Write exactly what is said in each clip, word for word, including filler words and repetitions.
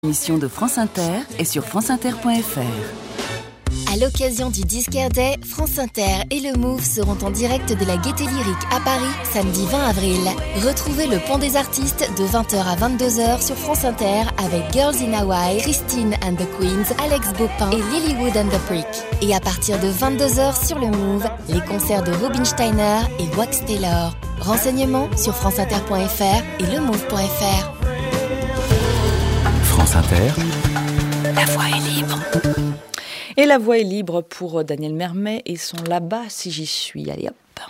L'émission de France Inter est sur franceinter point f r. À l'occasion du Disquaire Day, France Inter et le Move seront en direct de la Gaîté Lyrique à Paris, samedi vingt avril. Retrouvez le Pont des Artistes de vingt heures à vingt-deux heures sur France Inter avec Girls in Hawaii, Christine and the Queens, Alex Baupin et Lilywood and the Prick. Et à partir de vingt-deux heures sur le Move, les concerts de Robin Steiner et Wax Taylor. Renseignements sur franceinter point f r et lemove point f r. France Inter, la voix est libre. Et la voix est libre pour Daniel Mermet et son Là-bas si j'y suis. Allez hop.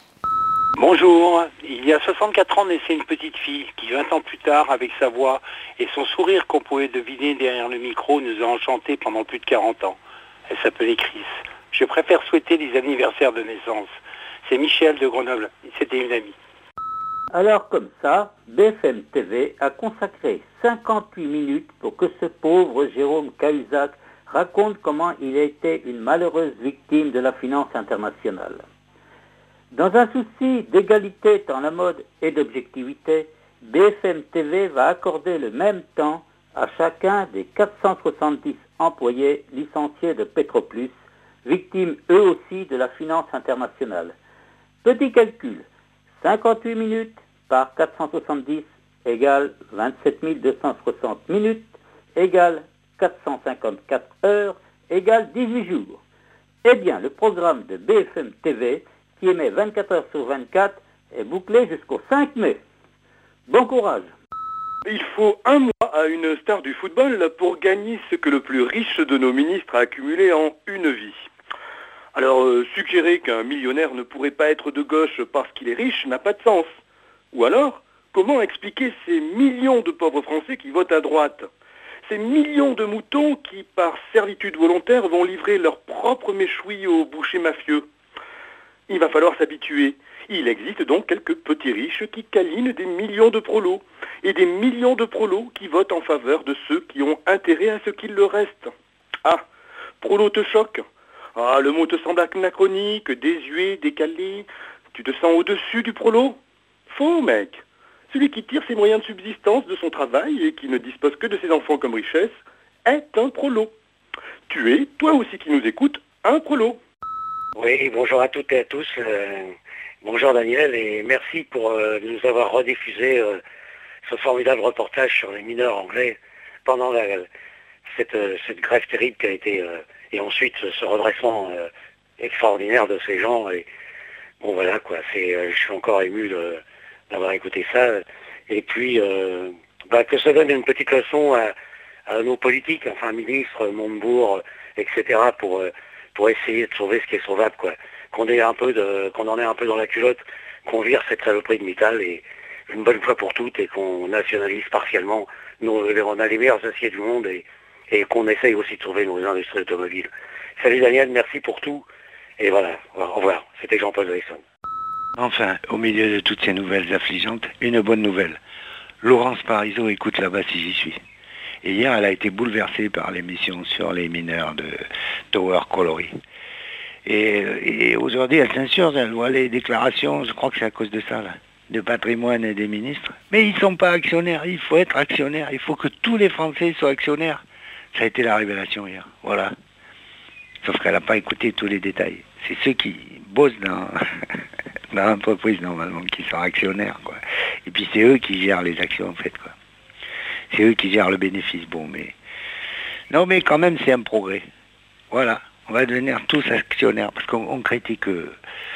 Bonjour, il y a soixante-quatre ans naissait une petite fille qui vingt ans plus tard, avec sa voix et son sourire qu'on pouvait deviner derrière le micro, nous a enchantés pendant plus de quarante ans. Elle s'appelait Chris. Je préfère souhaiter des anniversaires de naissance. C'est Michel de Grenoble, c'était une amie. Alors comme ça, B F M T V a consacré cinquante-huit minutes pour que ce pauvre Jérôme Cahuzac raconte comment il a été une malheureuse victime de la finance internationale. Dans un souci d'égalité dans la mode et d'objectivité, B F M T V va accorder le même temps à chacun des quatre cent soixante-dix employés licenciés de Petroplus, victimes eux aussi de la finance internationale. Petit calcul, cinquante-huit minutes par quatre cent soixante-dix égale vingt-sept mille deux cent soixante minutes, égale quatre cent cinquante-quatre heures, égale dix-huit jours. Eh bien, le programme de B F M T V, qui émet vingt-quatre heures sur vingt-quatre, est bouclé jusqu'au cinq mai. Bon courage. Il faut un mois à une star du football pour gagner ce que le plus riche de nos ministres a accumulé en une vie. Alors, euh, suggérer qu'un millionnaire ne pourrait pas être de gauche parce qu'il est riche n'a pas de sens. Ou alors, comment expliquer ces millions de pauvres Français qui votent à droite ? Ces millions de moutons qui, par servitude volontaire, vont livrer leur propre méchoui aux bouchers mafieux. Il va falloir s'habituer. Il existe donc quelques petits riches qui câlinent des millions de prolos, et des millions de prolos qui votent en faveur de ceux qui ont intérêt à ce qu'il leur reste. Ah, prolo te choque ? Ah, le mot te semble anachronique, désuet, décalé. Tu te sens au-dessus du prolo ? Faux, mec. Celui qui tire ses moyens de subsistance de son travail et qui ne dispose que de ses enfants comme richesse est un prolo. Tu es, toi aussi qui nous écoutes, un prolo. Oui, bonjour à toutes et à tous. Euh, bonjour Daniel et merci pour euh, nous avoir rediffusé euh, ce formidable reportage sur les mineurs anglais pendant la, cette, euh, cette grève terrible qui a été... Euh, et ensuite ce redressement euh, extraordinaire de ces gens. Et bon voilà quoi, c'est, euh, je suis encore ému de, d'avoir écouté ça. Et puis euh, bah, que ça donne une petite leçon à, à nos politiques, enfin ministres, Montebourg, et cetera pour euh, pour essayer de sauver ce qui est sauvable quoi. Qu'on ait un peu de, qu'on en ait un peu dans la culotte, qu'on vire cette saloperie de Mittal et une bonne fois pour toutes et qu'on nationalise partiellement. Nos, on a les meilleurs aciers du monde et et qu'on essaye aussi de sauver nos industries automobiles. Salut Daniel, merci pour tout. Et voilà, au revoir. C'était Jean-Paul Wilson. Enfin, au milieu de toutes ces nouvelles affligeantes, une bonne nouvelle. Laurence Parisot écoute Là-bas si j'y suis. Et hier, elle a été bouleversée par l'émission sur les mineurs de Tower Colory. Et, et aujourd'hui, elle s'insurge, elle voit les déclarations, je crois que c'est à cause de ça, là, de patrimoine et des ministres. Mais ils ne sont pas actionnaires, il faut être actionnaire, il faut que tous les Français soient actionnaires. Ça a été la révélation hier, voilà. Sauf qu'elle n'a pas écouté tous les détails. C'est ceux qui bossent dans, dans l'entreprise, normalement, qui sont actionnaires, quoi. Et puis c'est eux qui gèrent les actions, en fait, quoi. C'est eux qui gèrent le bénéfice, bon, mais... Non, mais quand même, c'est un progrès. Voilà, on va devenir tous actionnaires, parce qu'on on critique euh,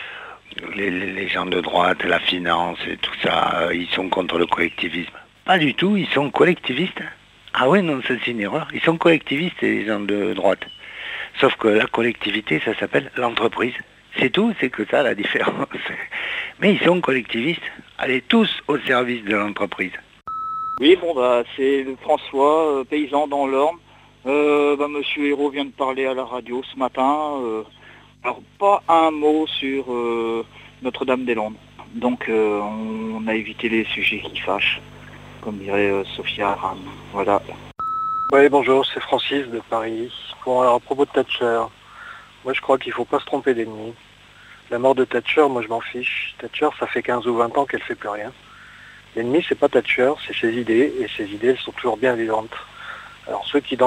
les, les gens de droite, la finance et tout ça, euh, ils sont contre le collectivisme. Pas du tout, ils sont collectivistes. Ah oui, non, ça c'est une erreur. Ils sont collectivistes, les gens de droite. Sauf que la collectivité, ça s'appelle l'entreprise. C'est tout, c'est que ça la différence. Mais ils sont collectivistes. Allez tous au service de l'entreprise. Oui, bon, bah, c'est François, euh, paysan dans l'Orne. Euh, bah, Monsieur Hérault vient de parler à la radio ce matin. Euh, alors, pas un mot sur euh, Notre-Dame-des-Landes. Donc, euh, on a évité les sujets qui fâchent, comme dirait euh, Sophia Aram. Voilà. Oui, bonjour, c'est Francis de Paris. Bon, alors à propos de Thatcher, moi je crois qu'il ne faut pas se tromper d'ennemi. La mort de Thatcher, moi je m'en fiche. Thatcher, ça fait quinze ou vingt ans qu'elle ne fait plus rien. L'ennemi, c'est pas Thatcher, c'est ses idées, et ses idées, elles sont toujours bien vivantes. Alors ceux qui dansent